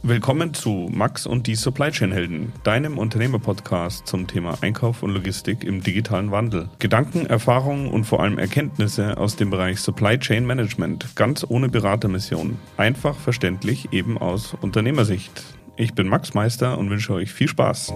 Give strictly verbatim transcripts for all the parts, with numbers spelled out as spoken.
Willkommen zu Max und die Supply Chain Helden, deinem Unternehmer-Podcast zum Thema Einkauf und Logistik im digitalen Wandel. Gedanken, Erfahrungen und vor allem Erkenntnisse aus dem Bereich Supply Chain Management, ganz ohne Beratermission. Einfach verständlich, eben aus Unternehmersicht. Ich bin Max Meister und wünsche euch viel Spaß.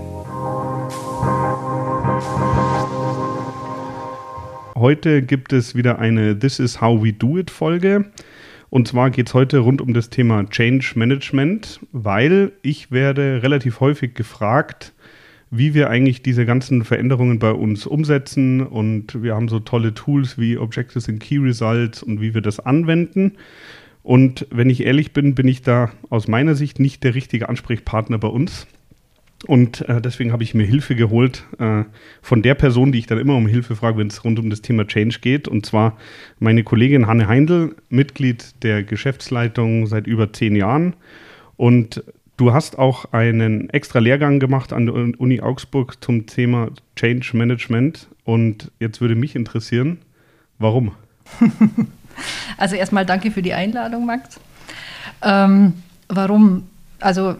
Heute gibt es wieder eine This is how we do it Folge. Und zwar geht es heute rund um das Thema Change Management, weil ich werde relativ häufig gefragt, wie wir eigentlich diese ganzen Veränderungen bei uns umsetzen. Und wir haben so tolle Tools wie Objectives and Key Results und wie wir das anwenden. Und wenn ich ehrlich bin, bin ich da aus meiner Sicht nicht der richtige Ansprechpartner bei uns. Und äh, deswegen habe ich mir Hilfe geholt äh, von der Person, die ich dann immer um Hilfe frage, wenn es rund um das Thema Change geht. Und zwar meine Kollegin Hanne Heindl, Mitglied der Geschäftsleitung seit über zehn Jahren. Und du hast auch einen extra Lehrgang gemacht an der Uni Augsburg zum Thema Change Management. Und jetzt würde mich interessieren, warum? Also erstmal danke für die Einladung, Max. Ähm, warum? Also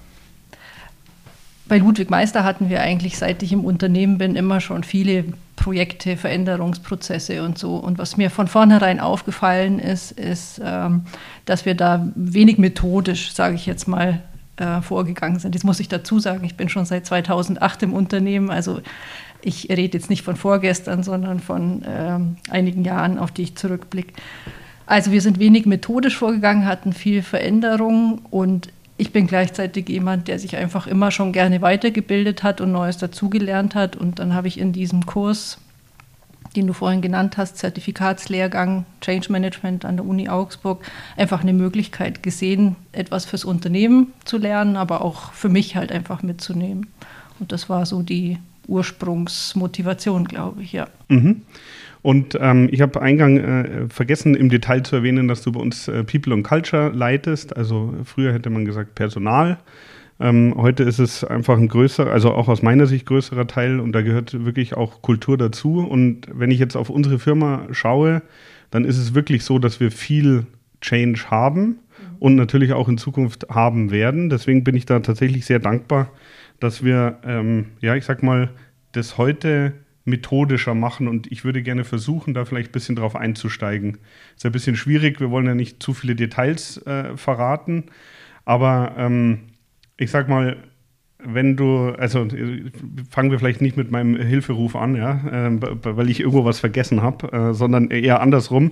bei Ludwig Meister hatten wir eigentlich, seit ich im Unternehmen bin, immer schon viele Projekte, Veränderungsprozesse und so. Und was mir von vornherein aufgefallen ist, ist, ähm, dass wir da wenig methodisch, sage ich jetzt mal, äh, vorgegangen sind. Das muss ich dazu sagen, ich bin schon seit zweitausendacht im Unternehmen, also ich rede jetzt nicht von vorgestern, sondern von ähm, einigen Jahren, auf die ich zurückblicke. Also wir sind wenig methodisch vorgegangen, hatten viel Veränderung und ich bin gleichzeitig jemand, der sich einfach immer schon gerne weitergebildet hat und Neues dazugelernt hat. Und dann habe ich in diesem Kurs, den du vorhin genannt hast, Zertifikatslehrgang Change Management an der Uni Augsburg, einfach eine Möglichkeit gesehen, etwas fürs Unternehmen zu lernen, aber auch für mich halt einfach mitzunehmen. Und das war so die Ursprungsmotivation, glaube ich, ja. Mhm. Und ähm, ich habe eingang äh, vergessen, im Detail zu erwähnen, dass du bei uns äh, People and Culture leitest. Also früher hätte man gesagt Personal. Ähm, heute ist es einfach ein größerer, also auch aus meiner Sicht größerer Teil und da gehört wirklich auch Kultur dazu. Und wenn ich jetzt auf unsere Firma schaue, dann ist es wirklich so, dass wir viel Change haben und natürlich auch in Zukunft haben werden. Deswegen bin ich da tatsächlich sehr dankbar, dass wir, ähm, ja, ich sag mal, das heute methodischer machen und ich würde gerne versuchen, da vielleicht ein bisschen drauf einzusteigen. Ist ja ein bisschen schwierig, wir wollen ja nicht zu viele Details äh, verraten, aber ähm, ich sag mal, wenn du, also fangen wir vielleicht nicht mit meinem Hilferuf an, ja, äh, weil ich irgendwo was vergessen habe, äh, sondern eher andersrum.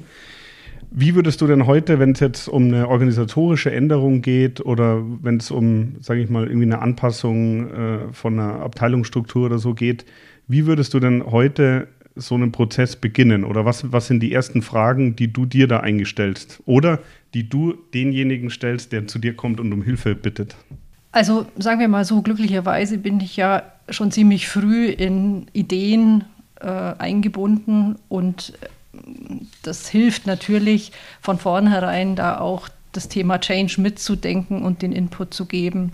Wie würdest du denn heute, wenn es jetzt um eine organisatorische Änderung geht oder wenn es um, sage ich mal, irgendwie eine Anpassung äh, von einer Abteilungsstruktur oder so geht, wie würdest du denn heute so einen Prozess beginnen? Oder was, was sind die ersten Fragen, die du dir da eingestellst? Oder die du denjenigen stellst, der zu dir kommt und um Hilfe bittet? Also sagen wir mal so, glücklicherweise bin ich ja schon ziemlich früh in Ideen äh, eingebunden und das hilft natürlich von vornherein da auch das Thema Change mitzudenken und den Input zu geben.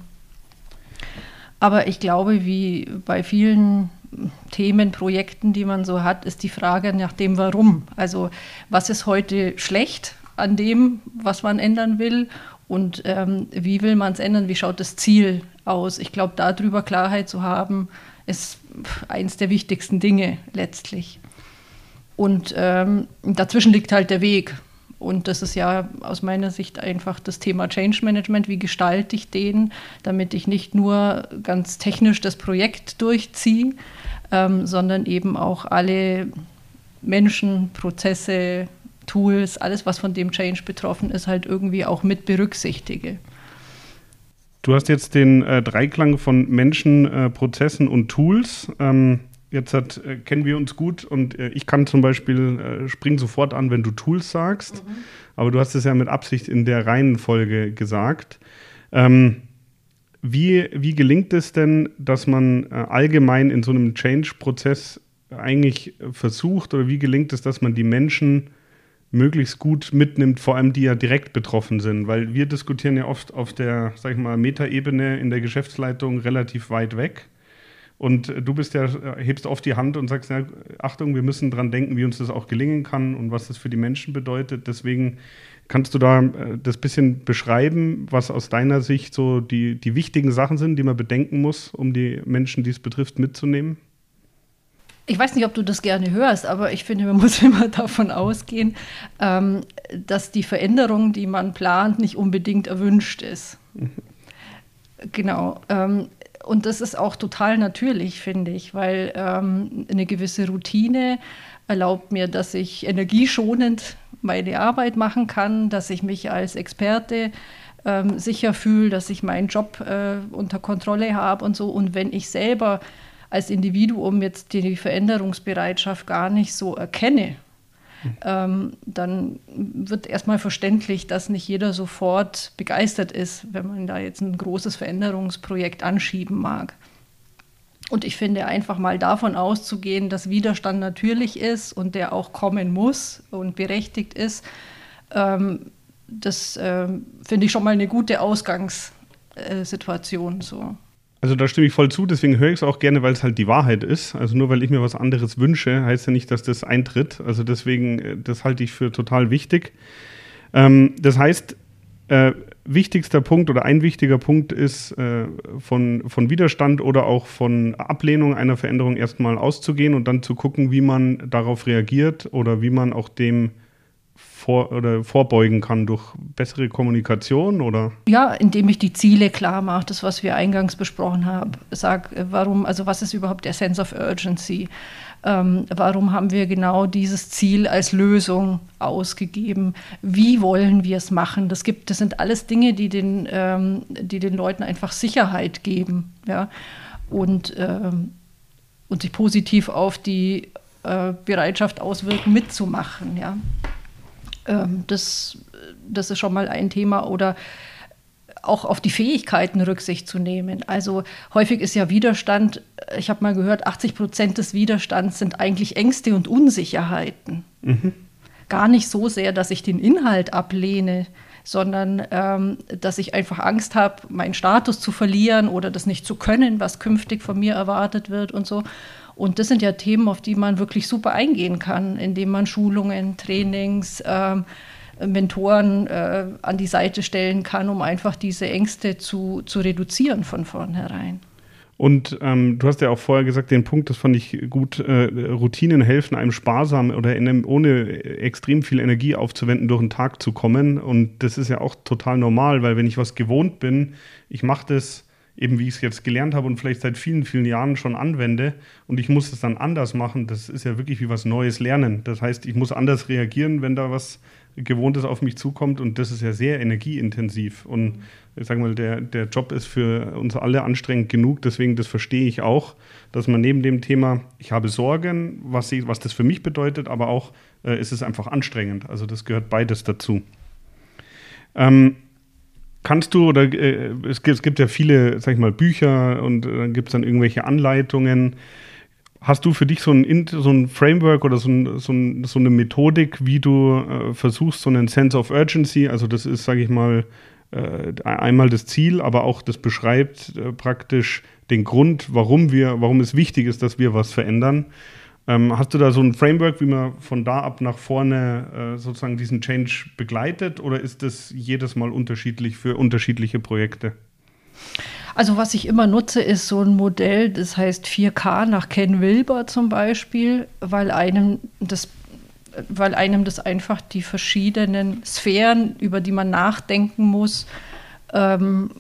Aber ich glaube, wie bei vielen Themen, Projekten, die man so hat, ist die Frage nach dem Warum. Also was ist heute schlecht an dem, was man ändern will und ähm, wie will man es ändern, wie schaut das Ziel aus? Ich glaube, darüber Klarheit zu haben, ist eins der wichtigsten Dinge letztlich. Und ähm, dazwischen liegt halt der Weg. Und das ist ja aus meiner Sicht einfach das Thema Change Management. Wie gestalte ich den, damit ich nicht nur ganz technisch das Projekt durchziehe, ähm, sondern eben auch alle Menschen, Prozesse, Tools, alles, was von dem Change betroffen ist, halt irgendwie auch mit berücksichtige. Du hast jetzt den äh, Dreiklang von Menschen, äh, Prozessen und Tools. Ähm Jetzt hat, äh, kennen wir uns gut und äh, ich kann zum Beispiel, äh, spring sofort an, wenn du Tools sagst, mhm. aber du hast es ja mit Absicht in der Reihenfolge gesagt. Ähm, wie, wie gelingt es denn, dass man äh, allgemein in so einem Change-Prozess eigentlich versucht oder wie gelingt es, dass man die Menschen möglichst gut mitnimmt, vor allem die ja direkt betroffen sind? Weil wir diskutieren ja oft auf der, sag ich mal, Metaebene in der Geschäftsleitung relativ weit weg. Und du bist ja, hebst oft die Hand und sagst, ja, Achtung, wir müssen dran denken, wie uns das auch gelingen kann und was das für die Menschen bedeutet. Deswegen kannst du da das bisschen beschreiben, was aus deiner Sicht so die, die wichtigen Sachen sind, die man bedenken muss, um die Menschen, die es betrifft, mitzunehmen? Ich weiß nicht, ob du das gerne hörst, aber ich finde, man muss immer davon ausgehen, ähm, dass die Veränderung, die man plant, nicht unbedingt erwünscht ist. Mhm. Genau. Ähm, und das ist auch total natürlich, finde ich, weil ähm, eine gewisse Routine erlaubt mir, dass ich energieschonend meine Arbeit machen kann, dass ich mich als Experte ähm, sicher fühle, dass ich meinen Job äh, unter Kontrolle habe und so. Und wenn ich selber als Individuum jetzt die Veränderungsbereitschaft gar nicht so erkenne, mhm. ähm, dann wird erstmal verständlich, dass nicht jeder sofort begeistert ist, wenn man da jetzt ein großes Veränderungsprojekt anschieben mag. Und ich finde, einfach mal davon auszugehen, dass Widerstand natürlich ist und der auch kommen muss und berechtigt ist, ähm, das ähm, finde ich schon mal eine gute Ausgangssituation. So. Also da stimme ich voll zu, deswegen höre ich es auch gerne, weil es halt die Wahrheit ist. Also nur weil ich mir was anderes wünsche, heißt ja nicht, dass das eintritt. Also deswegen, das halte ich für total wichtig. Ähm, das heißt, äh, wichtigster Punkt oder ein wichtiger Punkt ist, äh, von, von Widerstand oder auch von Ablehnung einer Veränderung erstmal auszugehen und dann zu gucken, wie man darauf reagiert oder wie man auch dem Vor- oder vorbeugen kann durch bessere Kommunikation, oder? Ja, indem ich die Ziele klar mache, das, was wir eingangs besprochen haben. Sag, warum, also was ist überhaupt der Sense of Urgency? Ähm, warum haben wir genau dieses Ziel als Lösung ausgegeben? Wie wollen wir es machen? Das gibt, das sind alles Dinge, die den, ähm, die den Leuten einfach Sicherheit geben, ja, und, ähm, und sich positiv auf die äh, Bereitschaft auswirken, mitzumachen, ja. Das, das ist schon mal ein Thema. Oder auch auf die Fähigkeiten Rücksicht zu nehmen. Also häufig ist ja Widerstand, ich habe mal gehört, achtzig Prozent des Widerstands sind eigentlich Ängste und Unsicherheiten. Mhm. Gar nicht so sehr, dass ich den Inhalt ablehne, sondern ähm, dass ich einfach Angst habe, meinen Status zu verlieren oder das nicht zu können, was künftig von mir erwartet wird und so. Und das sind ja Themen, auf die man wirklich super eingehen kann, indem man Schulungen, Trainings, ähm, Mentoren äh, an die Seite stellen kann, um einfach diese Ängste zu, zu reduzieren von vornherein. Und ähm, du hast ja auch vorher gesagt, den Punkt, das fand ich gut, äh, Routinen helfen einem sparsam oder in einem, ohne extrem viel Energie aufzuwenden, durch den Tag zu kommen. Und das ist ja auch total normal, weil wenn ich was gewohnt bin, ich mache das eben wie ich es jetzt gelernt habe und vielleicht seit vielen, vielen Jahren schon anwende und ich muss es dann anders machen, das ist ja wirklich wie was Neues lernen. Das heißt, ich muss anders reagieren, wenn da was Gewohntes auf mich zukommt und das ist ja sehr energieintensiv und ich sage mal, der, der Job ist für uns alle anstrengend genug, deswegen das verstehe ich auch, dass man neben dem Thema, ich habe Sorgen, was, ich, was das für mich bedeutet, aber auch äh, ist es einfach anstrengend, also das gehört beides dazu. Ähm, Kannst du, oder äh, es, gibt, es gibt ja viele, sag ich mal, Bücher und dann äh, gibt es dann irgendwelche Anleitungen. Hast du für dich so ein, so ein Framework oder so, ein, so, ein, so eine Methodik, wie du äh, versuchst, so einen Sense of Urgency, also das ist, sage ich mal, äh, einmal das Ziel, aber auch das beschreibt äh, praktisch den Grund, warum wir, warum es wichtig ist, dass wir was verändern. Ähm, hast du da so ein Framework, wie man von da ab nach vorne äh, sozusagen diesen Change begleitet oder ist das jedes Mal unterschiedlich für unterschiedliche Projekte? Also was ich immer nutze, ist so ein Modell, das heißt vier K nach Ken Wilber zum Beispiel, weil einem das, weil einem das einfach die verschiedenen Sphären, über die man nachdenken muss, ähm,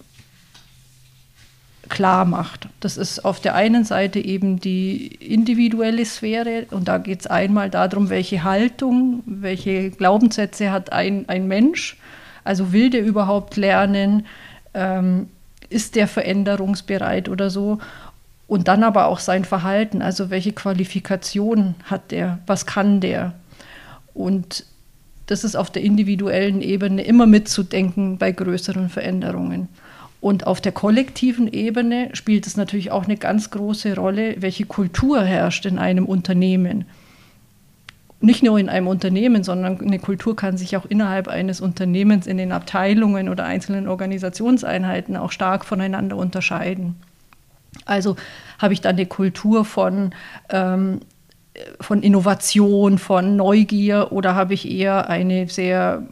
klar macht. Das ist auf der einen Seite eben die individuelle Sphäre und da geht es einmal darum, welche Haltung, welche Glaubenssätze hat ein, ein Mensch, also will der überhaupt lernen, ähm, ist der veränderungsbereit oder so und dann aber auch sein Verhalten, also welche Qualifikation hat der, was kann der und das ist auf der individuellen Ebene immer mitzudenken bei größeren Veränderungen. Und auf der kollektiven Ebene spielt es natürlich auch eine ganz große Rolle, welche Kultur herrscht in einem Unternehmen. Nicht nur in einem Unternehmen, sondern eine Kultur kann sich auch innerhalb eines Unternehmens in den Abteilungen oder einzelnen Organisationseinheiten auch stark voneinander unterscheiden. Also habe ich dann eine Kultur von, ähm, von Innovation, von Neugier oder habe ich eher eine sehr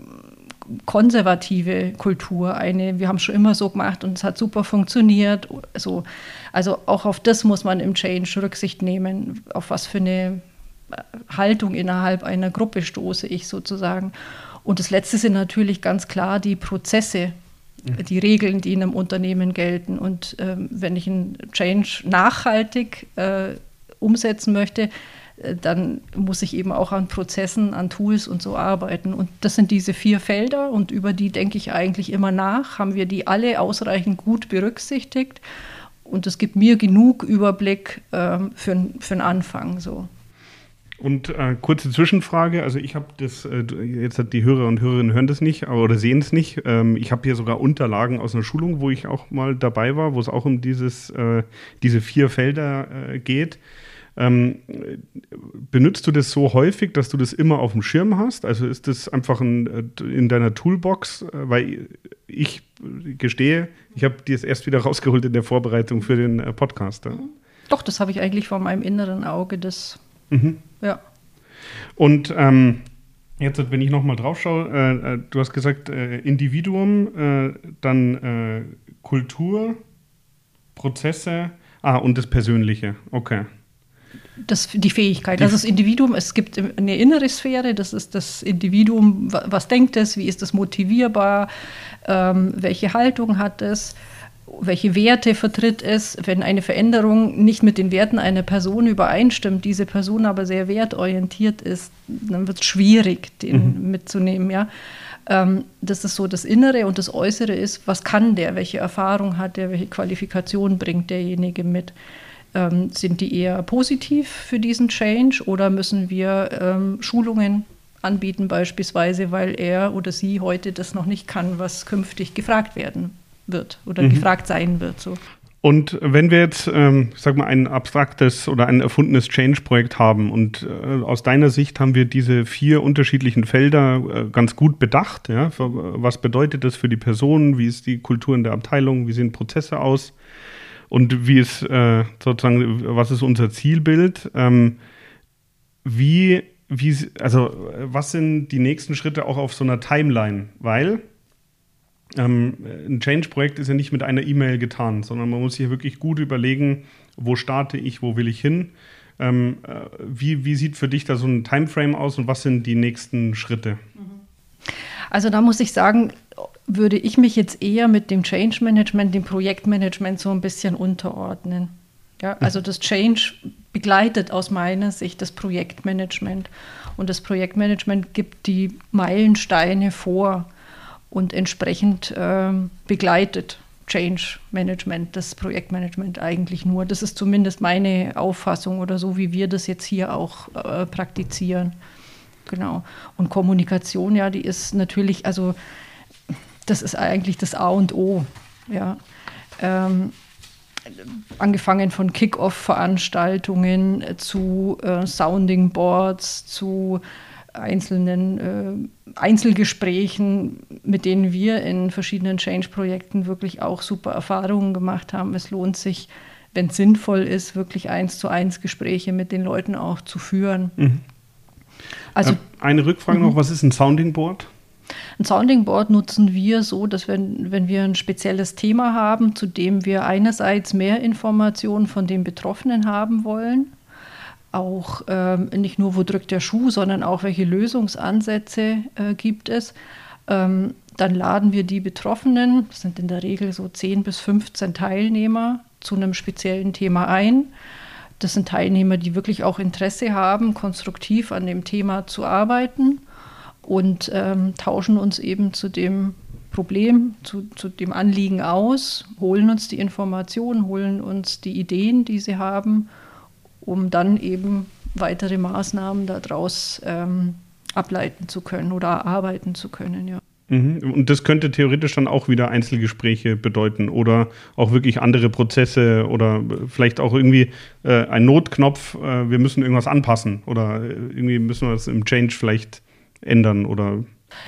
konservative Kultur, eine, wir haben schon immer so gemacht und es hat super funktioniert. So. Also auch auf das muss man im Change Rücksicht nehmen, auf was für eine Haltung innerhalb einer Gruppe stoße ich sozusagen. Und das Letzte sind natürlich ganz klar die Prozesse, mhm. die Regeln, die in einem Unternehmen gelten. Und ähm, wenn ich einen Change nachhaltig äh, umsetzen möchte, dann muss ich eben auch an Prozessen, an Tools und so arbeiten. Und das sind diese vier Felder und über die denke ich eigentlich immer nach. Haben wir die alle ausreichend gut berücksichtigt? Und es gibt mir genug Überblick ähm, für, für einen Anfang. So. Und äh, kurze Zwischenfrage, also ich habe das, äh, jetzt hat die Hörer und Hörerinnen hören das nicht aber, oder sehen es nicht. Ähm, ich habe hier sogar Unterlagen aus einer Schulung, wo ich auch mal dabei war, wo es auch um dieses, äh, diese vier Felder äh, geht. Ähm, benutzt du das so häufig, dass du das immer auf dem Schirm hast? Also ist das einfach ein, in deiner Toolbox? Weil ich gestehe, ich habe dir es erst wieder rausgeholt in der Vorbereitung für den Podcast. Ja? Doch, das habe ich eigentlich vor meinem inneren Auge. Das, mhm. ja. Und ähm, jetzt, wenn ich nochmal drauf schaue, äh, du hast gesagt, äh, Individuum, äh, dann äh, Kultur, Prozesse, ah, und das Persönliche, okay. Das, die Fähigkeit, also das Individuum, es gibt eine innere Sphäre, das ist das Individuum, was denkt es, wie ist es motivierbar, ähm, welche Haltung hat es, welche Werte vertritt es. Wenn eine Veränderung nicht mit den Werten einer Person übereinstimmt, diese Person aber sehr wertorientiert ist, dann wird es schwierig, den mhm. mitzunehmen. Ja? Ähm, das ist so das Innere und das Äußere ist, was kann der, welche Erfahrung hat der, welche Qualifikation bringt derjenige mit. Ähm, sind die eher positiv für diesen Change oder müssen wir ähm, Schulungen anbieten beispielsweise, weil er oder sie heute das noch nicht kann, was künftig gefragt werden wird oder mhm. gefragt sein wird. So. Und wenn wir jetzt, ähm, sag mal, ein abstraktes oder ein erfundenes Change-Projekt haben und äh, aus deiner Sicht haben wir diese vier unterschiedlichen Felder äh, ganz gut bedacht, ja? Was bedeutet das für die Person, wie ist die Kultur in der Abteilung, wie sehen Prozesse aus? Und wie ist äh, sozusagen, was ist unser Zielbild? Ähm, wie, wie, also was sind die nächsten Schritte auch auf so einer Timeline? Weil ähm, ein Change-Projekt ist ja nicht mit einer E-Mail getan, sondern man muss sich wirklich gut überlegen, wo starte ich, wo will ich hin? Ähm, äh, wie, wie sieht für dich da so ein Timeframe aus und was sind die nächsten Schritte? Also da muss ich sagen, würde ich mich jetzt eher mit dem Change Management, dem Projektmanagement so ein bisschen unterordnen. Ja, also das Change begleitet aus meiner Sicht das Projektmanagement. Und das Projektmanagement gibt die Meilensteine vor und entsprechend äh, begleitet Change Management, das Projektmanagement eigentlich nur. Das ist zumindest meine Auffassung oder so, wie wir das jetzt hier auch äh, praktizieren. Genau. Und Kommunikation, ja, die ist natürlich, also das ist eigentlich das A und O. Ja. Ähm, angefangen von Kick-Off-Veranstaltungen zu äh, Sounding Boards, zu einzelnen äh, Einzelgesprächen, mit denen wir in verschiedenen Change-Projekten wirklich auch super Erfahrungen gemacht haben. Es lohnt sich, wenn es sinnvoll ist, wirklich eins zu eins Gespräche mit den Leuten auch zu führen. Mhm. Also, eine Rückfrage noch, was ist ein Sounding Board? Ein Sounding Board nutzen wir so, dass wenn, wenn wir ein spezielles Thema haben, zu dem wir einerseits mehr Informationen von den Betroffenen haben wollen, auch ähm, nicht nur, wo drückt der Schuh, sondern auch, welche Lösungsansätze äh, gibt es, ähm, dann laden wir die Betroffenen, das sind in der Regel so zehn bis fünfzehn Teilnehmer, zu einem speziellen Thema ein. Das sind Teilnehmer, die wirklich auch Interesse haben, konstruktiv an dem Thema zu arbeiten und ähm, tauschen uns eben zu dem Problem, zu, zu dem Anliegen aus, holen uns die Informationen, holen uns die Ideen, die sie haben, um dann eben weitere Maßnahmen daraus ähm, ableiten zu können oder erarbeiten zu können, ja. Mhm. Und das könnte theoretisch dann auch wieder Einzelgespräche bedeuten oder auch wirklich andere Prozesse oder vielleicht auch irgendwie äh, ein Notknopf, äh, wir müssen irgendwas anpassen oder irgendwie müssen wir das im Change vielleicht ändern oder...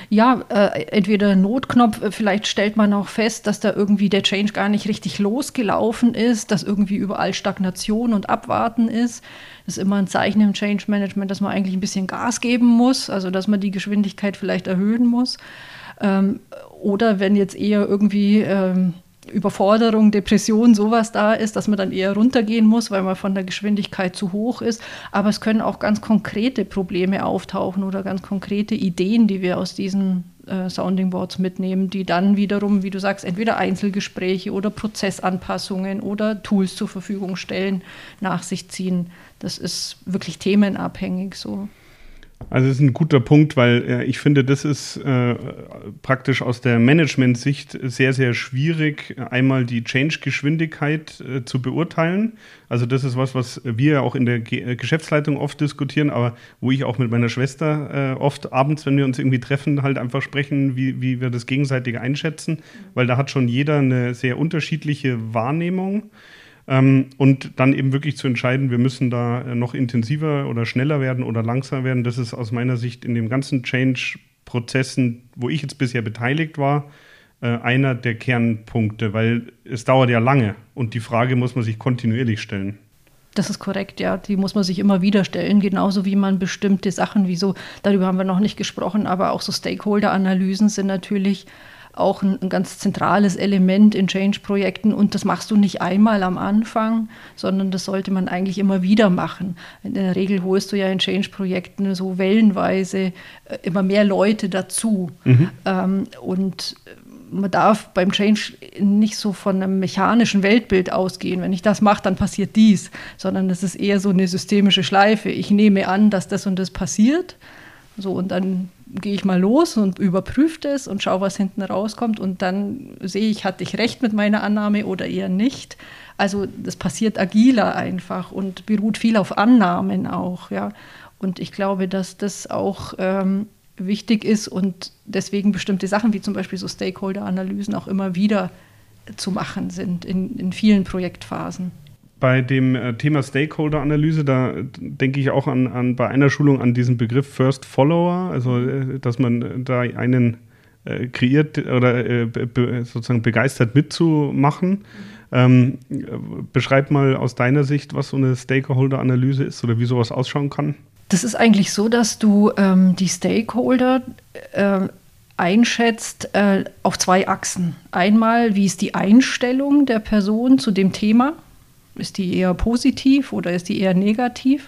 Ja, äh, entweder Notknopf, vielleicht stellt man auch fest, dass da irgendwie der Change gar nicht richtig losgelaufen ist, dass irgendwie überall Stagnation und Abwarten ist. Das ist immer ein Zeichen im Change Management, dass man eigentlich ein bisschen Gas geben muss, also dass man die Geschwindigkeit vielleicht erhöhen muss. Ähm, oder wenn jetzt eher irgendwie ähm, Überforderung, Depression, sowas da ist, dass man dann eher runtergehen muss, weil man von der Geschwindigkeit zu hoch ist. Aber es können auch ganz konkrete Probleme auftauchen oder ganz konkrete Ideen, die wir aus diesen äh, Sounding Boards mitnehmen, die dann wiederum, wie du sagst, entweder Einzelgespräche oder Prozessanpassungen oder Tools zur Verfügung stellen, nach sich ziehen. Das ist wirklich themenabhängig so. Also das ist ein guter Punkt, weil äh, ich finde, das ist äh, praktisch aus der Management-Sicht sehr, sehr schwierig, einmal die Change-Geschwindigkeit äh, zu beurteilen. Also das ist was, was wir auch in der Ge- Geschäftsleitung oft diskutieren, aber wo ich auch mit meiner Schwester äh, oft abends, wenn wir uns irgendwie treffen, halt einfach sprechen, wie, wie wir das gegenseitig einschätzen, weil da hat schon jeder eine sehr unterschiedliche Wahrnehmung. Ähm, und dann eben wirklich zu entscheiden, wir müssen da noch intensiver oder schneller werden oder langsamer werden, das ist aus meiner Sicht in den ganzen Change-Prozessen, wo ich jetzt bisher beteiligt war, äh, einer der Kernpunkte, weil es dauert ja lange und die Frage muss man sich kontinuierlich stellen. Das ist korrekt, ja. Die muss man sich immer wieder stellen, genauso wie man bestimmte Sachen, wie so, darüber haben wir noch nicht gesprochen, aber auch so Stakeholder-Analysen sind natürlich auch ein, ein ganz zentrales Element in Change-Projekten und das machst du nicht einmal am Anfang, sondern das sollte man eigentlich immer wieder machen. In der Regel holst du ja in Change-Projekten so wellenweise äh, immer mehr Leute dazu. Mhm. Ähm, und man darf beim Change nicht so von einem mechanischen Weltbild ausgehen. Wenn ich das mache, dann passiert dies, sondern es ist eher so eine systemische Schleife. Ich nehme an, dass das und das passiert. So, und dann gehe ich mal los und überprüfe das und schaue, was hinten rauskommt. Und dann sehe ich, hatte ich recht mit meiner Annahme oder eher nicht. Also das passiert agiler einfach und beruht viel auf Annahmen auch. Ja. Und ich glaube, dass das auch ähm, wichtig ist und deswegen bestimmte Sachen wie zum Beispiel so Stakeholder-Analysen auch immer wieder zu machen sind in, in vielen Projektphasen. Bei dem äh, Thema Stakeholder-Analyse, da denke ich auch an, an bei einer Schulung an diesen Begriff First Follower, also äh, dass man da einen äh, kreiert oder äh, be, sozusagen begeistert mitzumachen. Mhm. Ähm, beschreib mal aus deiner Sicht, was so eine Stakeholder-Analyse ist oder wie sowas ausschauen kann. Das ist eigentlich so, dass du ähm, die Stakeholder äh, einschätzt äh, auf zwei Achsen. Einmal, wie ist die Einstellung der Person zu dem Thema? Ist die eher positiv oder ist die eher negativ?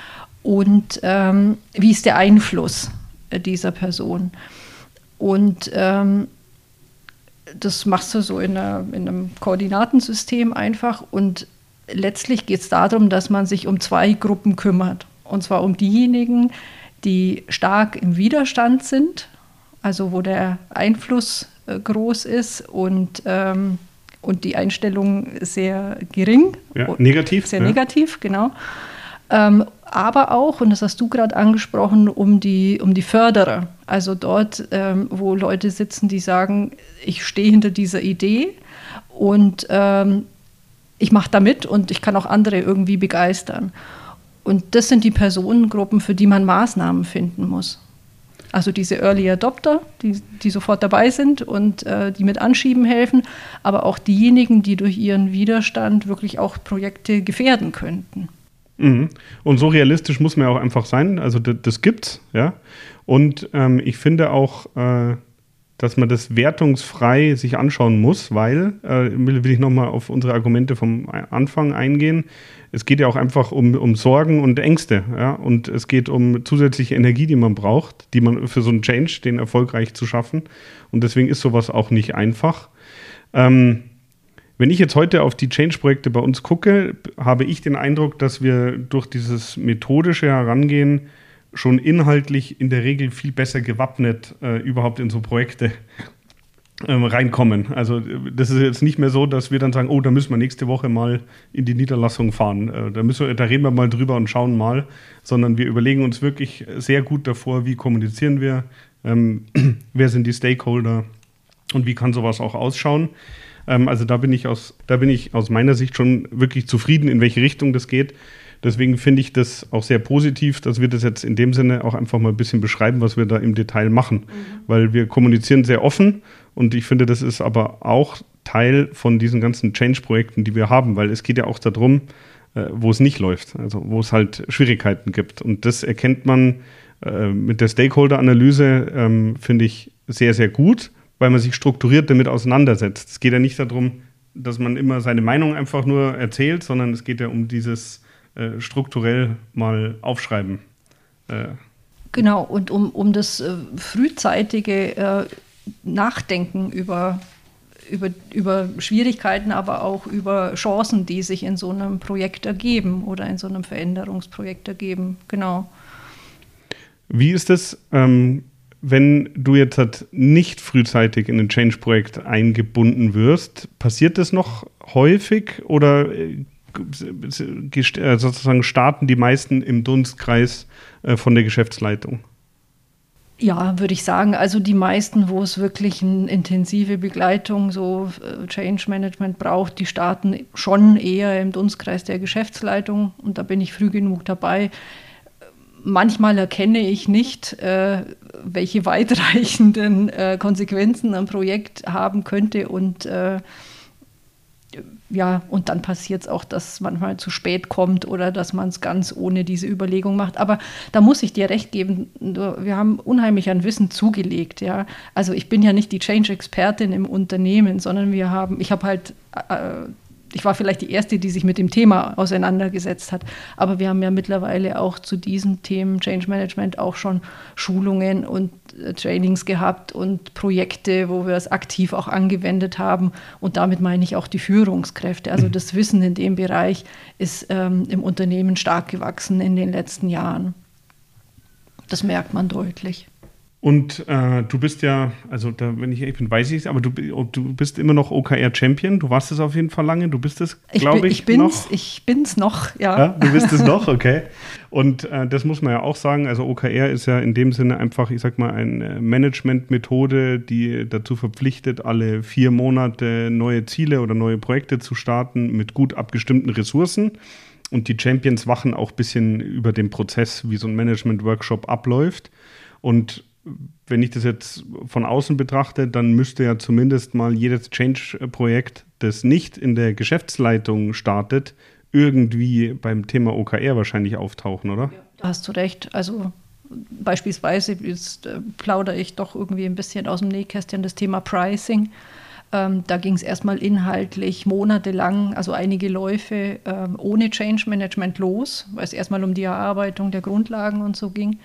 Und ähm, wie ist der Einfluss äh, dieser Person? Und ähm, das machst du so in, einer, in einem Koordinatensystem einfach. Und letztlich geht es darum, dass man sich um zwei Gruppen kümmert. Und zwar um diejenigen, die stark im Widerstand sind, also wo der Einfluss äh, groß ist und ähm, und die Einstellung sehr gering. Ja, negativ. Sehr ja. negativ, genau. Ähm, aber auch, und das hast du gerade angesprochen, um die, um die Förderer. Also dort, ähm, wo Leute sitzen, die sagen, ich stehe hinter dieser Idee und ähm, ich mache da mit und ich kann auch andere irgendwie begeistern. Und das sind die Personengruppen, für die man Maßnahmen finden muss. Also diese Early Adopter, die, die sofort dabei sind und äh, die mit anschieben helfen, aber auch diejenigen, die durch ihren Widerstand wirklich auch Projekte gefährden könnten. Mhm. Und so realistisch muss man ja auch einfach sein. Also das, das gibt's, ja. Und ähm, ich finde auch, äh, dass man das wertungsfrei sich anschauen muss, weil, äh, will, will ich nochmal auf unsere Argumente vom Anfang eingehen, es geht ja auch einfach um, um Sorgen und Ängste, ja, und es geht um zusätzliche Energie, die man braucht, die man für so einen Change, den erfolgreich zu schaffen, und deswegen ist sowas auch nicht einfach. Ähm, wenn ich jetzt heute auf die Change-Projekte bei uns gucke, habe ich den Eindruck, dass wir durch dieses methodische Herangehen schon inhaltlich in der Regel viel besser gewappnet äh, überhaupt in so Projekte ähm, reinkommen. Also das ist jetzt nicht mehr so, dass wir dann sagen, oh, da müssen wir nächste Woche mal in die Niederlassung fahren. Äh, da, müssen wir, da reden wir mal drüber und schauen mal, sondern wir überlegen uns wirklich sehr gut davor, wie kommunizieren wir, ähm, wer sind die Stakeholder und wie kann sowas auch ausschauen. Ähm, also da bin ich aus, da bin ich aus meiner Sicht schon wirklich zufrieden, in welche Richtung das geht. Deswegen finde ich das auch sehr positiv, dass wir das jetzt in dem Sinne auch einfach mal ein bisschen beschreiben, was wir da im Detail machen. Mhm. Weil wir kommunizieren sehr offen und ich finde, das ist aber auch Teil von diesen ganzen Change-Projekten, die wir haben, weil es geht ja auch darum, äh, wo es nicht läuft, also wo es halt Schwierigkeiten gibt. Und das erkennt man äh, mit der Stakeholder-Analyse, ähm, finde ich, sehr, sehr gut, weil man sich strukturiert damit auseinandersetzt. Es geht ja nicht darum, dass man immer seine Meinung einfach nur erzählt, sondern es geht ja um dieses äh, strukturell mal aufschreiben. Äh. Genau, und um, um das äh, frühzeitige äh, Nachdenken über, über, über Schwierigkeiten, aber auch über Chancen, die sich in so einem Projekt ergeben oder in so einem Veränderungsprojekt ergeben. Genau. Wie ist es, ähm, wenn du jetzt halt nicht frühzeitig in ein Change-Projekt eingebunden wirst? Passiert das noch häufig oder äh, sozusagen starten die meisten im Dunstkreis äh, von der Geschäftsleitung? Ja, würde ich sagen. Also die meisten, wo es wirklich eine intensive Begleitung, so äh, Change Management braucht, die starten schon eher im Dunstkreis der Geschäftsleitung und da bin ich früh genug dabei. Manchmal erkenne ich nicht, äh, welche weitreichenden äh, Konsequenzen ein Projekt haben könnte und äh, ja, und dann passiert es auch, dass es manchmal zu spät kommt oder dass man es ganz ohne diese Überlegung macht. Aber da muss ich dir recht geben, wir haben unheimlich an Wissen zugelegt. Ja. Also ich bin ja nicht die Change-Expertin im Unternehmen, sondern wir haben, ich habe halt, äh, ich war vielleicht die Erste, die sich mit dem Thema auseinandergesetzt hat, aber wir haben ja mittlerweile auch zu diesen Themen Change Management auch schon Schulungen und äh, Trainings gehabt und Projekte, wo wir es aktiv auch angewendet haben und damit meine ich auch die Führungskräfte. Also das Wissen in dem Bereich ist ähm, im Unternehmen stark gewachsen in den letzten Jahren. Das merkt man deutlich. Und äh, du bist ja, also da, wenn ich ehrlich bin, weiß ich es, aber du, du bist immer noch O K R-Champion. Du warst es auf jeden Fall lange. Du bist es, glaube ich, ich bin's, noch. Ich bin's noch, ja. ja. Du bist es noch, okay. Und äh, das muss man ja auch sagen. Also O K R ist ja in dem Sinne einfach, ich sag mal, eine Managementmethode, die dazu verpflichtet, alle vier Monate neue Ziele oder neue Projekte zu starten mit gut abgestimmten Ressourcen. Und die Champions wachen auch ein bisschen über den Prozess, wie so ein Management-Workshop abläuft. Und wenn ich das jetzt von außen betrachte, dann müsste ja zumindest mal jedes Change-Projekt, das nicht in der Geschäftsleitung startet, irgendwie beim Thema O K R wahrscheinlich auftauchen, oder? Ja, da hast du recht. Also beispielsweise jetzt, äh, plaudere ich doch irgendwie ein bisschen aus dem Nähkästchen das Thema Pricing. Ähm, da ging es erstmal inhaltlich monatelang, also einige Läufe ähm, ohne Change Management los, weil es erstmal um die Erarbeitung der Grundlagen und so ging.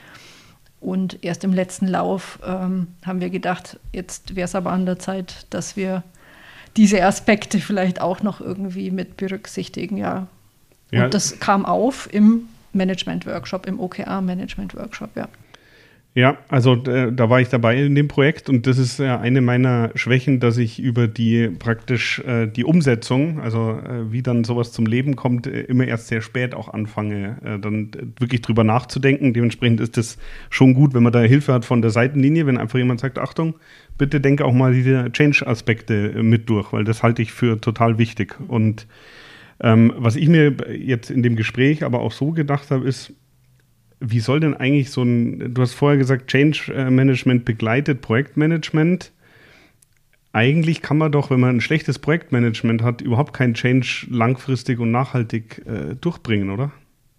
Und erst im letzten Lauf ähm, haben wir gedacht, jetzt wäre es aber an der Zeit, dass wir diese Aspekte vielleicht auch noch irgendwie mit berücksichtigen. Ja. Und ja. Das kam auf im Management-Workshop, im O K R-Management-Workshop, ja. Ja, also äh, da war ich dabei in dem Projekt und das ist ja eine meiner Schwächen, dass ich über die praktisch äh, die Umsetzung, also äh, wie dann sowas zum Leben kommt, äh, immer erst sehr spät auch anfange, äh, dann äh, wirklich drüber nachzudenken. Dementsprechend ist das schon gut, wenn man da Hilfe hat von der Seitenlinie, wenn einfach jemand sagt, Achtung, bitte denke auch mal diese Change-Aspekte äh, mit durch, weil das halte ich für total wichtig. Und ähm, was ich mir jetzt in dem Gespräch aber auch so gedacht habe, ist, wie soll denn eigentlich so ein, du hast vorher gesagt, Change Management begleitet Projektmanagement. Eigentlich kann man doch, wenn man ein schlechtes Projektmanagement hat, überhaupt kein Change langfristig und nachhaltig äh, durchbringen, oder?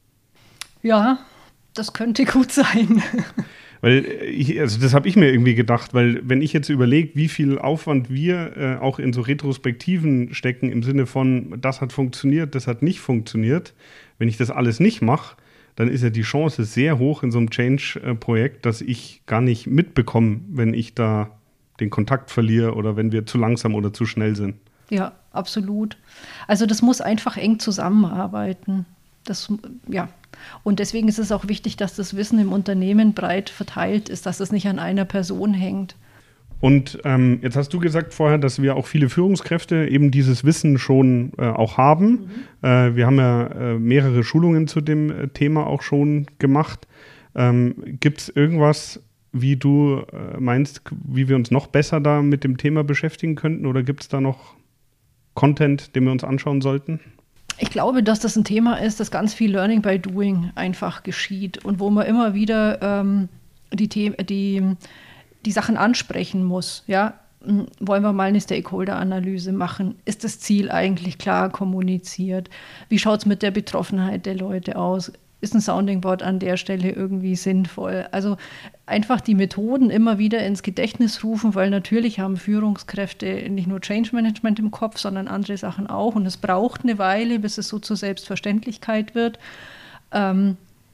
Ja, das könnte gut sein. Weil ich, also das habe ich mir irgendwie gedacht, weil wenn ich jetzt überlege, wie viel Aufwand wir äh, auch in so Retrospektiven stecken, im Sinne von, das hat funktioniert, das hat nicht funktioniert, wenn ich das alles nicht mache, dann ist ja die Chance sehr hoch in so einem Change-Projekt, dass ich gar nicht mitbekomme, wenn ich da den Kontakt verliere oder wenn wir zu langsam oder zu schnell sind. Ja, absolut. Also das muss einfach eng zusammenarbeiten. Das, ja. Und deswegen ist es auch wichtig, dass das Wissen im Unternehmen breit verteilt ist, dass es nicht an einer Person hängt. Und ähm, jetzt hast du gesagt vorher, dass wir auch viele Führungskräfte eben dieses Wissen schon äh, auch haben. Mhm. Äh, wir haben ja äh, mehrere Schulungen zu dem äh, Thema auch schon gemacht. Ähm, gibt es irgendwas, wie du äh, meinst, wie wir uns noch besser da mit dem Thema beschäftigen könnten? Oder gibt es da noch Content, den wir uns anschauen sollten? Ich glaube, dass das ein Thema ist, dass ganz viel Learning by Doing einfach geschieht und wo man immer wieder ähm, die, The- die, die Sachen ansprechen muss. Ja? Wollen wir mal eine Stakeholder-Analyse machen? Ist das Ziel eigentlich klar kommuniziert? Wie schaut es mit der Betroffenheit der Leute aus? Ist ein Sounding Board an der Stelle irgendwie sinnvoll? Also einfach die Methoden immer wieder ins Gedächtnis rufen, weil natürlich haben Führungskräfte nicht nur Change Management im Kopf, sondern andere Sachen auch. Und es braucht eine Weile, bis es so zur Selbstverständlichkeit wird. Ähm,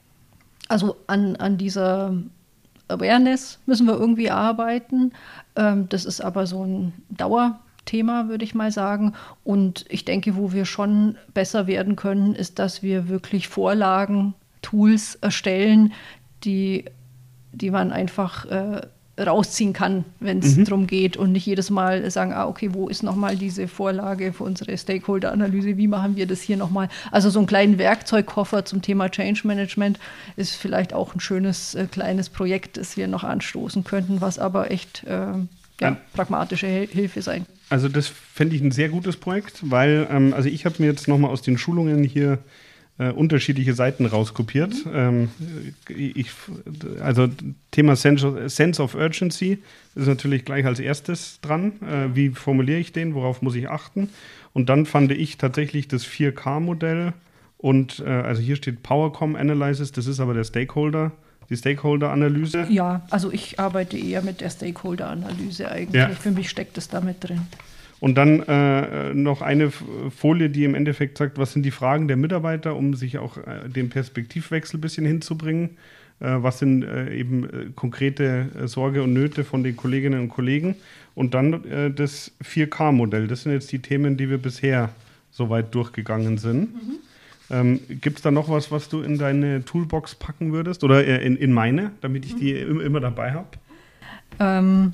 also an, an dieser Awareness müssen wir irgendwie arbeiten. Ähm, das ist aber so ein Dauerthema, würde ich mal sagen. Und ich denke, wo wir schon besser werden können, ist, dass wir wirklich Vorlagen, Tools erstellen, die, die man einfach äh, rausziehen kann, wenn es mhm. darum geht und nicht jedes Mal sagen, ah, okay, wo ist nochmal diese Vorlage für unsere Stakeholder-Analyse, wie machen wir das hier nochmal? Also so einen kleinen Werkzeugkoffer zum Thema Change Management ist vielleicht auch ein schönes äh, kleines Projekt, das wir noch anstoßen könnten, was aber echt äh, ja, pragmatische Hil- Hilfe sein. Also das fände ich ein sehr gutes Projekt, weil ähm, also ich habe mir jetzt nochmal aus den Schulungen hier Äh, unterschiedliche Seiten rauskopiert. Mhm. Ähm, ich, also Thema Sense, Sense of Urgency ist natürlich gleich als erstes dran. Äh, wie formuliere ich den? Worauf muss ich achten? Und dann fand ich tatsächlich das vier K Modell und äh, also hier steht PowerCom Analysis, das ist aber der Stakeholder, die Stakeholder-Analyse. Ja, also ich arbeite eher mit der Stakeholder-Analyse eigentlich. Ja. Für mich steckt das da mit drin. Und dann äh, noch eine Folie, die im Endeffekt sagt, was sind die Fragen der Mitarbeiter, um sich auch äh, den Perspektivwechsel ein bisschen hinzubringen. Äh, was sind äh, eben äh, konkrete äh, Sorge und Nöte von den Kolleginnen und Kollegen. Und dann äh, das vier K Modell. Das sind jetzt die Themen, die wir bisher soweit durchgegangen sind. Mhm. Ähm, gibt es da noch was, was du in deine Toolbox packen würdest? Oder äh, in, in meine, damit ich die mhm. immer dabei habe? Ähm...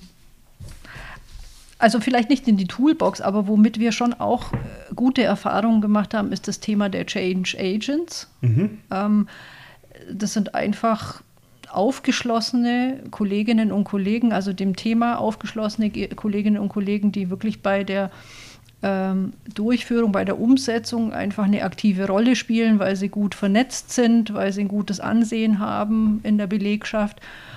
Also vielleicht nicht in die Toolbox, aber womit wir schon auch gute Erfahrungen gemacht haben, ist das Thema der Change Agents. Mhm. Ähm, das sind einfach aufgeschlossene Kolleginnen und Kollegen, also dem Thema aufgeschlossene Kolleginnen und Kollegen, die wirklich bei der ähm, Durchführung, bei der Umsetzung einfach eine aktive Rolle spielen, weil sie gut vernetzt sind, weil sie ein gutes Ansehen haben in der Belegschaft.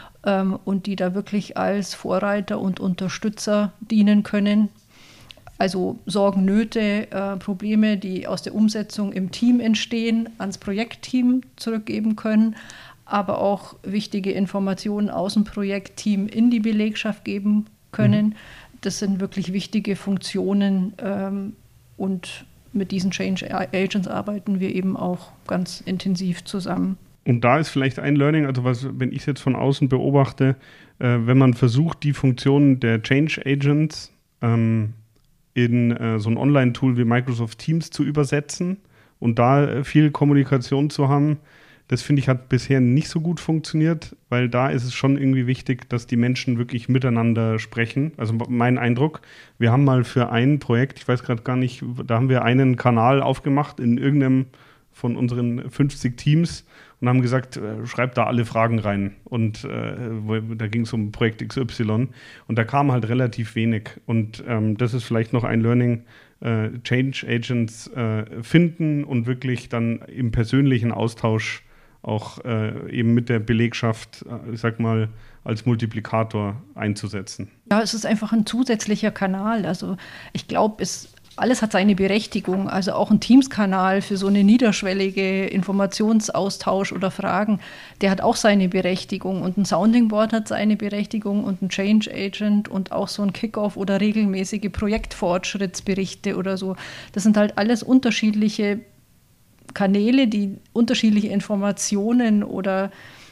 Und die da wirklich als Vorreiter und Unterstützer dienen können. Also Sorgen, Nöte, äh, Probleme, die aus der Umsetzung im Team entstehen, ans Projektteam zurückgeben können, aber auch wichtige Informationen aus dem Projektteam in die Belegschaft geben können. Mhm. Das sind wirklich wichtige Funktionen ähm, und mit diesen Change Agents arbeiten wir eben auch ganz intensiv zusammen. Und da ist vielleicht ein Learning, also was, wenn ich es jetzt von außen beobachte, äh, wenn man versucht, die Funktionen der Change Agents ähm, in äh, so ein Online-Tool wie Microsoft Teams zu übersetzen und da äh, viel Kommunikation zu haben, das finde ich hat bisher nicht so gut funktioniert, weil da ist es schon irgendwie wichtig, dass die Menschen wirklich miteinander sprechen. Also mein Eindruck, wir haben mal für ein Projekt, ich weiß gerade gar nicht, da haben wir einen Kanal aufgemacht in irgendeinem von unseren fünfzig Teams und haben gesagt, äh, schreibt da alle Fragen rein. Und äh, wo, da ging es um Projekt X Y. Und da kam halt relativ wenig. Und ähm, das ist vielleicht noch ein Learning, äh, Change Agents äh, finden und wirklich dann im persönlichen Austausch auch äh, eben mit der Belegschaft, äh, ich sag mal, als Multiplikator einzusetzen. Ja, es ist einfach ein zusätzlicher Kanal. Also ich glaube, es alles hat seine Berechtigung, also auch ein Teams-Kanal für so eine niederschwellige Informationsaustausch oder Fragen, der hat auch seine Berechtigung und ein Sounding Board hat seine Berechtigung und ein Change Agent und auch so ein Kickoff oder regelmäßige Projektfortschrittsberichte oder so. Das sind halt alles unterschiedliche Kanäle, die unterschiedliche Informationen oder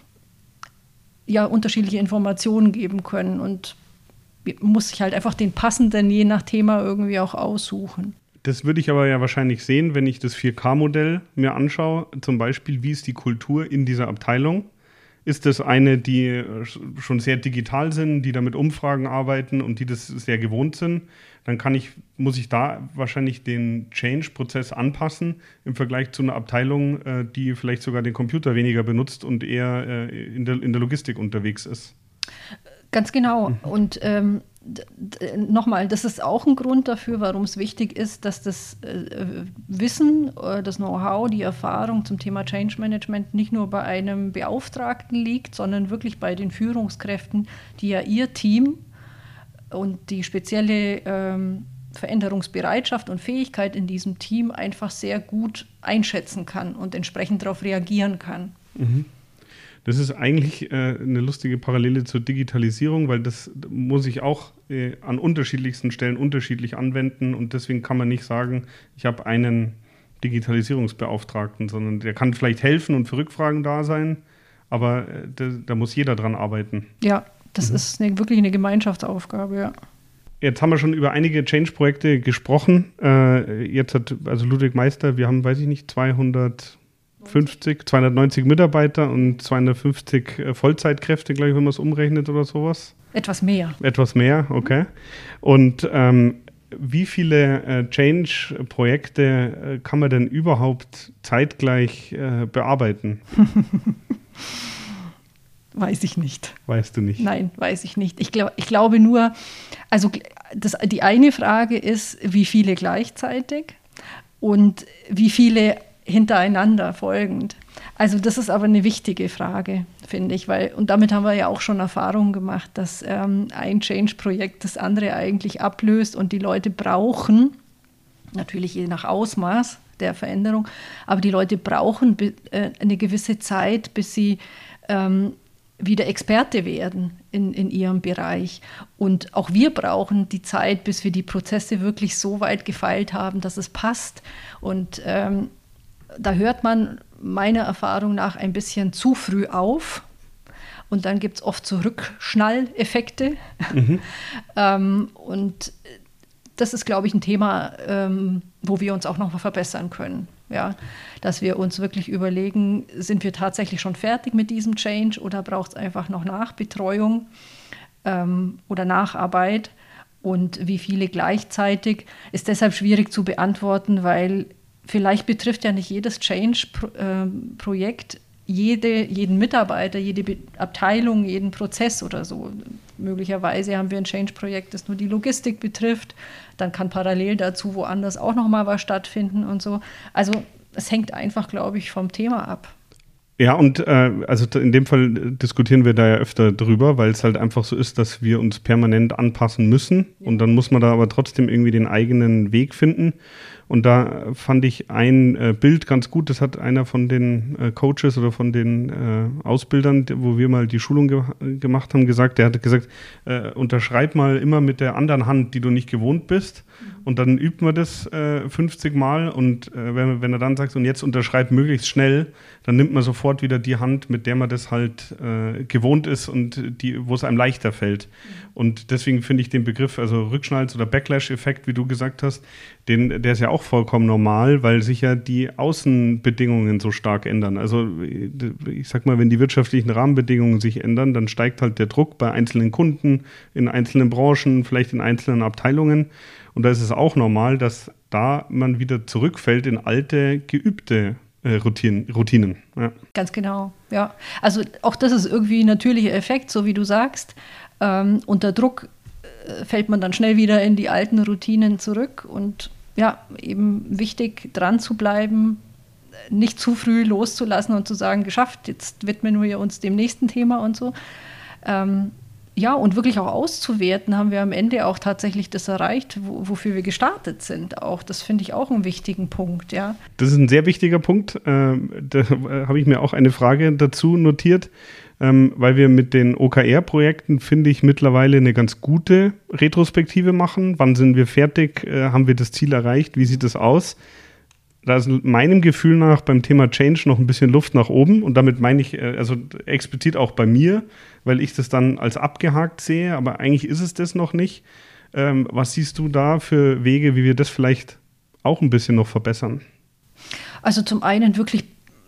ja, unterschiedliche Informationen geben können und muss sich halt einfach den passenden, je nach Thema irgendwie auch aussuchen. Das würde ich aber ja wahrscheinlich sehen, wenn ich das vier K Modell mir anschaue. Zum Beispiel, wie ist die Kultur in dieser Abteilung? Ist das eine, die schon sehr digital sind, die da mit Umfragen arbeiten und die das sehr gewohnt sind? Dann kann ich, muss ich da wahrscheinlich den Change-Prozess anpassen im Vergleich zu einer Abteilung, die vielleicht sogar den Computer weniger benutzt und eher in der, in der Logistik unterwegs ist. Ganz genau. Und ähm, Nochmal, das ist auch ein Grund dafür, warum es wichtig ist, dass das äh, Wissen, äh, das Know-how, die Erfahrung zum Thema Change Management nicht nur bei einem Beauftragten liegt, sondern wirklich bei den Führungskräften, die ja ihr Team und die spezielle ähm, Veränderungsbereitschaft und Fähigkeit in diesem Team einfach sehr gut einschätzen kann und entsprechend darauf reagieren kann. Mhm. Das ist eigentlich äh, eine lustige Parallele zur Digitalisierung, weil das muss ich auch äh, an unterschiedlichsten Stellen unterschiedlich anwenden und deswegen kann man nicht sagen, ich habe einen Digitalisierungsbeauftragten, sondern der kann vielleicht helfen und für Rückfragen da sein, aber äh, da, da muss jeder dran arbeiten. Ja, das mhm. ist eine, wirklich eine Gemeinschaftsaufgabe, ja. Jetzt haben wir schon über einige Change-Projekte gesprochen. Äh, jetzt hat also Ludwig Meister, wir haben, weiß ich nicht, zweihundertfünfzig, zweihundertneunzig Mitarbeiter und zweihundertfünfzig äh, Vollzeitkräfte, glaube ich, wenn man es umrechnet oder sowas. Etwas mehr. Etwas mehr, okay. Und ähm, wie viele äh, Change-Projekte äh, kann man denn überhaupt zeitgleich äh, bearbeiten? Weiß ich nicht. Weißt du nicht? Nein, weiß ich nicht. Ich, glaub, ich glaube nur, also das, die eine Frage ist, wie viele gleichzeitig und wie viele hintereinander folgend. Also das ist aber eine wichtige Frage, finde ich, weil, und damit haben wir ja auch schon Erfahrungen gemacht, dass ähm, ein Change-Projekt das andere eigentlich ablöst und die Leute brauchen, natürlich je nach Ausmaß der Veränderung, aber die Leute brauchen be- äh, eine gewisse Zeit, bis sie ähm, wieder Experte werden in, in ihrem Bereich. Und auch wir brauchen die Zeit, bis wir die Prozesse wirklich so weit gefeilt haben, dass es passt. Und ähm, da hört man meiner Erfahrung nach ein bisschen zu früh auf. Und dann gibt es oft so Rückschnalleffekte. Mhm. ähm, und das ist, glaube ich, ein Thema, ähm, wo wir uns auch noch mal verbessern können. Ja, dass wir uns wirklich überlegen, sind wir tatsächlich schon fertig mit diesem Change oder braucht es einfach noch Nachbetreuung ähm, oder Nacharbeit und wie viele gleichzeitig, ist deshalb schwierig zu beantworten, weil vielleicht betrifft ja nicht jedes Change-Projekt jede, jeden Mitarbeiter, jede Be- Abteilung, jeden Prozess oder so. Möglicherweise haben wir ein Change-Projekt, das nur die Logistik betrifft. Dann kann parallel dazu woanders auch noch mal was stattfinden und so. Also es hängt einfach, glaube ich, vom Thema ab. Ja, und äh, also in dem Fall diskutieren wir da ja öfter drüber, weil es halt einfach so ist, dass wir uns permanent anpassen müssen. Ja. Und dann muss man da aber trotzdem irgendwie den eigenen Weg finden. Und da fand ich ein äh, Bild ganz gut, das hat einer von den äh, Coaches oder von den äh, Ausbildern, wo wir mal die Schulung ge- gemacht haben, gesagt, der hat gesagt, äh, unterschreib mal immer mit der anderen Hand, die du nicht gewohnt bist. Mhm. Und dann übt man das äh, fünfzig Mal und äh, wenn, wenn er dann sagt, und jetzt unterschreib möglichst schnell, dann nimmt man sofort wieder die Hand, mit der man das halt äh, gewohnt ist und die, wo es einem leichter fällt. Mhm. Und deswegen finde ich den Begriff, also Rückschnalls- oder Backlash-Effekt, wie du gesagt hast, den, der ist ja auch vollkommen normal, weil sich ja die Außenbedingungen so stark ändern. Also ich sag mal, wenn die wirtschaftlichen Rahmenbedingungen sich ändern, dann steigt halt der Druck bei einzelnen Kunden, in einzelnen Branchen, vielleicht in einzelnen Abteilungen. Und da ist es auch normal, dass da man wieder zurückfällt in alte, geübte äh, Routinen. Routinen. Ja. Ganz genau, ja. Also auch das ist irgendwie ein natürlicher Effekt, so wie du sagst. Ähm, unter Druck fällt man dann schnell wieder in die alten Routinen zurück und ja, eben wichtig dran zu bleiben, nicht zu früh loszulassen und zu sagen, geschafft, jetzt widmen wir uns dem nächsten Thema und so. Ähm, ja, und wirklich auch auszuwerten, haben wir am Ende auch tatsächlich das erreicht, wo, wofür wir gestartet sind. Auch das finde ich auch einen wichtigen Punkt, ja. Das ist ein sehr wichtiger Punkt. Ähm, da habe ich mir auch eine Frage dazu notiert. Ähm, weil wir mit den O K R-Projekten, finde ich, mittlerweile eine ganz gute Retrospektive machen. Wann sind wir fertig? Äh, haben wir das Ziel erreicht? Wie sieht es aus? Da ist meinem Gefühl nach beim Thema Change noch ein bisschen Luft nach oben. Und damit meine ich, äh, also explizit auch bei mir, weil ich das dann als abgehakt sehe. Aber eigentlich ist es das noch nicht. Ähm, was siehst du da für Wege, wie wir das vielleicht auch ein bisschen noch verbessern? Also zum einen wirklich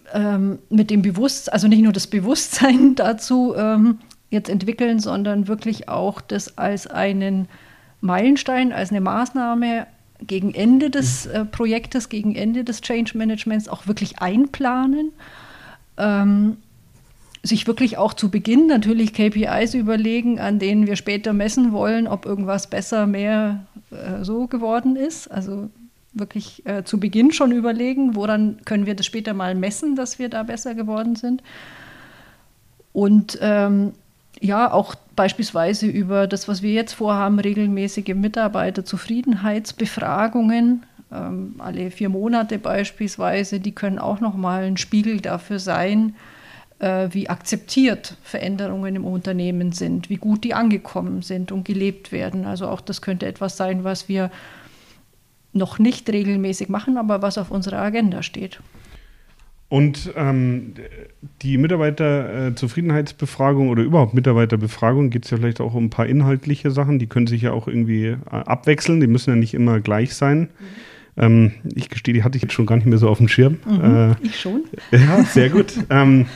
mit dem Bewusstsein, also nicht nur das Bewusstsein dazu ähm, jetzt entwickeln, sondern wirklich auch das als einen Meilenstein, als eine Maßnahme gegen Ende des äh, Projektes, gegen Ende des Change Managements auch wirklich einplanen. Ähm, sich wirklich auch zu Beginn natürlich K P Is überlegen, an denen wir später messen wollen, ob irgendwas besser, mehr äh, so geworden ist. Also wirklich äh, zu Beginn schon überlegen, woran können wir das später mal messen, dass wir da besser geworden sind. Und ähm, ja, auch beispielsweise über das, was wir jetzt vorhaben, regelmäßige Mitarbeiterzufriedenheitsbefragungen, ähm, alle vier Monate beispielsweise, die können auch nochmal ein Spiegel dafür sein, äh, wie akzeptiert Veränderungen im Unternehmen sind, wie gut die angekommen sind und gelebt werden. Also auch das könnte etwas sein, was wir noch nicht regelmäßig machen, aber was auf unserer Agenda steht. Und ähm, die Mitarbeiterzufriedenheitsbefragung oder überhaupt Mitarbeiterbefragung, geht es ja vielleicht auch um ein paar inhaltliche Sachen, die können sich ja auch irgendwie äh, abwechseln, die müssen ja nicht immer gleich sein. Mhm. Ähm, ich gestehe, die hatte ich jetzt schon gar nicht mehr so auf dem Schirm. Mhm, äh, ich schon. Ja, sehr gut. ähm,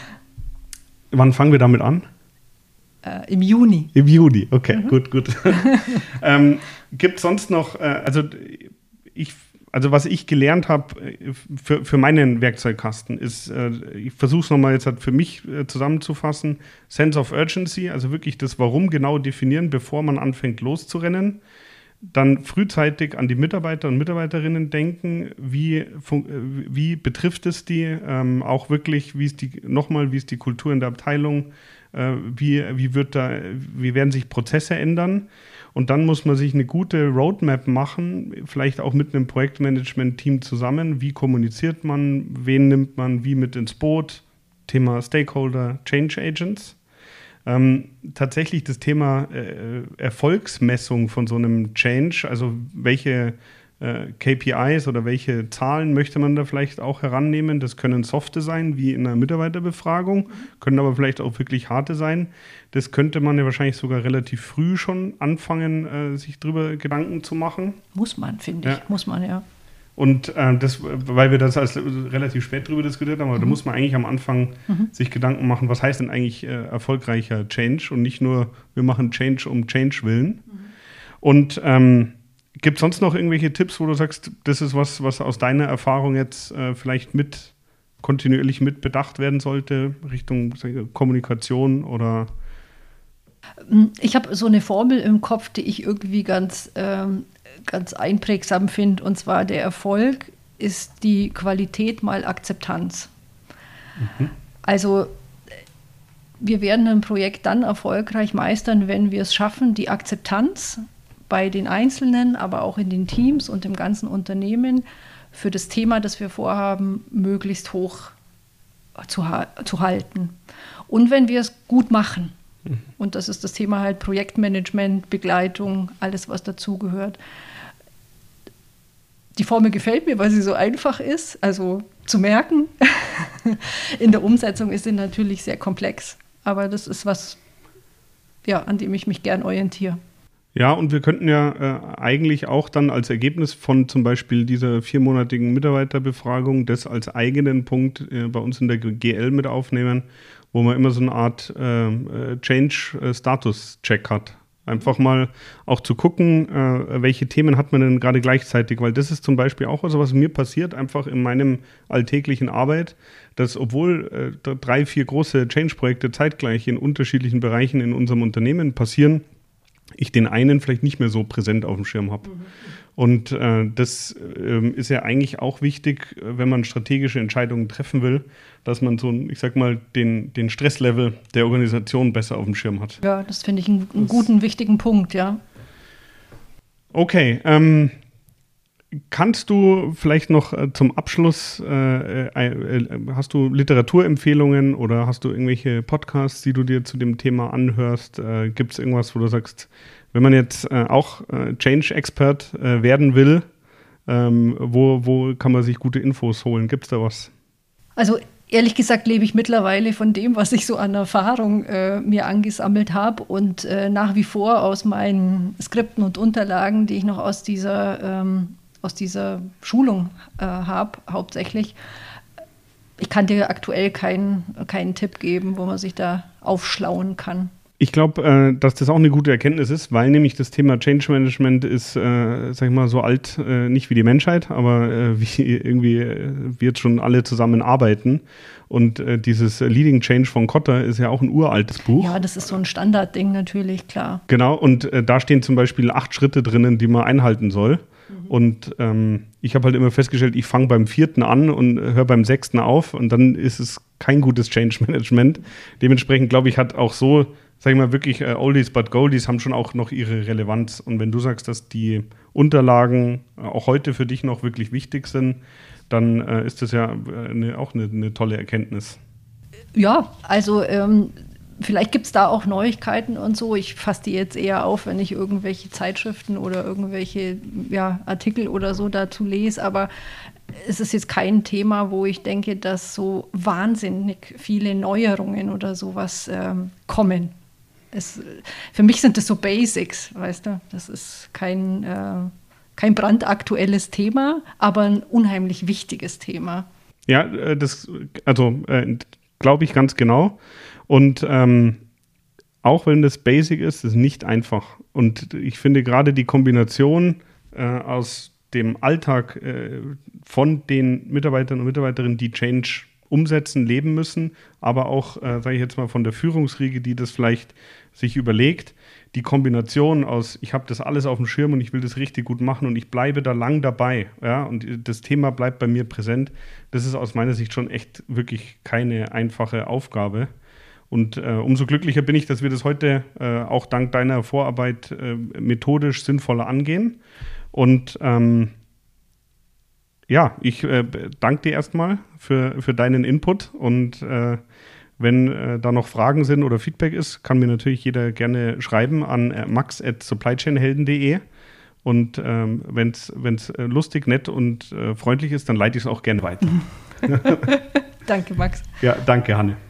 wann fangen wir damit an? Äh, Im Juni. Im Juni, okay, mhm. gut, gut. ähm, gibt es sonst noch, äh, also ich Also was ich gelernt habe für, für meinen Werkzeugkasten ist, äh, ich versuche es nochmal jetzt halt für mich äh, zusammenzufassen, Sense of Urgency, also wirklich das Warum genau definieren, bevor man anfängt loszurennen. Dann frühzeitig an die Mitarbeiter und Mitarbeiterinnen denken, wie, wie betrifft es die, ähm, auch wirklich, wie ist die, nochmal, wie ist die Kultur in der Abteilung, äh, wie, wie, wird da, wie werden sich Prozesse ändern. Und dann muss man sich eine gute Roadmap machen, vielleicht auch mit einem Projektmanagement-Team zusammen. Wie kommuniziert man, wen nimmt man wie mit ins Boot? Thema Stakeholder, Change Agents. Ähm, tatsächlich das Thema äh, Erfolgsmessung von so einem Change, also welche äh, K P Is oder welche Zahlen möchte man da vielleicht auch herannehmen. Das können softe sein, wie in einer Mitarbeiterbefragung, können aber vielleicht auch wirklich harte sein. Das könnte man ja wahrscheinlich sogar relativ früh schon anfangen, äh, sich drüber Gedanken zu machen. Muss man, finde ich. Ja. Muss man, ja. Und äh, das, weil wir das als relativ spät drüber diskutiert haben, aber mhm. da muss man eigentlich am Anfang mhm. sich Gedanken machen, was heißt denn eigentlich äh, erfolgreicher Change und nicht nur, wir machen Change um Change willen. Mhm. Und ähm, gibt es sonst noch irgendwelche Tipps, wo du sagst, das ist was, was aus deiner Erfahrung jetzt äh, vielleicht mit kontinuierlich mit bedacht werden sollte, Richtung ich, Kommunikation oder? Ich habe so eine Formel im Kopf, die ich irgendwie ganz, ähm, ganz einprägsam finde, und zwar der Erfolg ist die Qualität mal Akzeptanz. Mhm. Also wir werden ein Projekt dann erfolgreich meistern, wenn wir es schaffen, die Akzeptanz bei den Einzelnen, aber auch in den Teams und im ganzen Unternehmen für das Thema, das wir vorhaben, möglichst hoch zu, ha- zu halten. Und wenn wir es gut machen, mhm. und das ist das Thema halt Projektmanagement, Begleitung, alles, was dazugehört. Die Formel gefällt mir, weil sie so einfach ist, also zu merken. In der Umsetzung ist sie natürlich sehr komplex, aber das ist was, ja, an dem ich mich gern orientiere. Ja, und wir könnten ja äh, eigentlich auch dann als Ergebnis von zum Beispiel dieser viermonatigen Mitarbeiterbefragung das als eigenen Punkt äh, bei uns in der G L mit aufnehmen, wo man immer so eine Art äh, Change-Status-Check hat. Einfach mal auch zu gucken, äh, welche Themen hat man denn gerade gleichzeitig, weil das ist zum Beispiel auch was, was mir passiert, einfach in meinem alltäglichen Arbeit, dass obwohl äh, drei, vier große Change-Projekte zeitgleich in unterschiedlichen Bereichen in unserem Unternehmen passieren, ich den einen vielleicht nicht mehr so präsent auf dem Schirm habe. Mhm. Und äh, das äh, ist ja eigentlich auch wichtig, wenn man strategische Entscheidungen treffen will, dass man so, ich sag mal, den, den Stresslevel der Organisation besser auf dem Schirm hat. Ja, das finde ich einen, einen guten, wichtigen Punkt, ja. Okay, ähm, kannst du vielleicht noch äh, zum Abschluss, äh, äh, äh, hast du Literaturempfehlungen oder hast du irgendwelche Podcasts, die du dir zu dem Thema anhörst? Äh, gibt es irgendwas, wo du sagst, wenn man jetzt äh, auch äh, Change-Expert äh, werden will, ähm, wo, wo kann man sich gute Infos holen? Gibt es da was? Also ehrlich gesagt lebe ich mittlerweile von dem, was ich so an Erfahrung äh, mir angesammelt habe und äh, nach wie vor aus meinen Skripten und Unterlagen, die ich noch aus dieser ähm, aus dieser Schulung äh, habe, hauptsächlich. Ich kann dir aktuell keinen, keinen Tipp geben, wo man sich da aufschlauen kann. Ich glaube, äh, dass das auch eine gute Erkenntnis ist, weil nämlich das Thema Change Management ist, äh, sag ich mal, so alt, äh, nicht wie die Menschheit, aber äh, wie irgendwie äh, wir jetzt schon alle zusammen arbeiten. Und äh, dieses Leading Change von Kotter ist ja auch ein uraltes Buch. Ja, das ist so ein Standardding natürlich, klar. Genau, und äh, da stehen zum Beispiel acht Schritte drinnen, die man einhalten soll. Mhm. Und ähm, ich habe halt immer festgestellt, ich fange beim vierten an und höre beim sechsten auf und dann ist es kein gutes Change Management. Dementsprechend, glaube ich, hat auch so, sag ich mal, wirklich äh, Oldies but Goldies haben schon auch noch ihre Relevanz. Und wenn du sagst, dass die Unterlagen äh, auch heute für dich noch wirklich wichtig sind, dann äh, ist das ja äh, ne, auch eine ne tolle Erkenntnis. Ja, also ähm, vielleicht gibt es da auch Neuigkeiten und so. Ich fasse die jetzt eher auf, wenn ich irgendwelche Zeitschriften oder irgendwelche ja, Artikel oder so dazu lese. Aber es ist jetzt kein Thema, wo ich denke, dass so wahnsinnig viele Neuerungen oder sowas ähm, kommen. Es, für mich sind das so Basics, weißt du. Das ist kein, äh, kein brandaktuelles Thema, aber ein unheimlich wichtiges Thema. Ja, das, also äh, glaube ich ganz genau. Und ähm, auch wenn das Basic ist, ist es nicht einfach. Und ich finde gerade die Kombination äh, aus dem Alltag äh, von den Mitarbeitern und Mitarbeiterinnen, die Change umsetzen, leben müssen, aber auch, äh, sage ich jetzt mal, von der Führungsriege, die das vielleicht sich überlegt, die Kombination aus, ich habe das alles auf dem Schirm und ich will das richtig gut machen und ich bleibe da lang dabei, ja, und das Thema bleibt bei mir präsent, das ist aus meiner Sicht schon echt wirklich keine einfache Aufgabe. Und äh, umso glücklicher bin ich, dass wir das heute äh, auch dank deiner Vorarbeit äh, methodisch sinnvoller angehen. Und ähm, ja, ich äh, danke dir erstmal für, für deinen Input und äh, wenn äh, da noch Fragen sind oder Feedback ist, kann mir natürlich jeder gerne schreiben an äh, max at supplychainhelden punkt de und ähm, wenn es äh, lustig, nett und äh, freundlich ist, dann leite ich es auch gerne weiter. Danke, Max. Ja, danke, Hanne.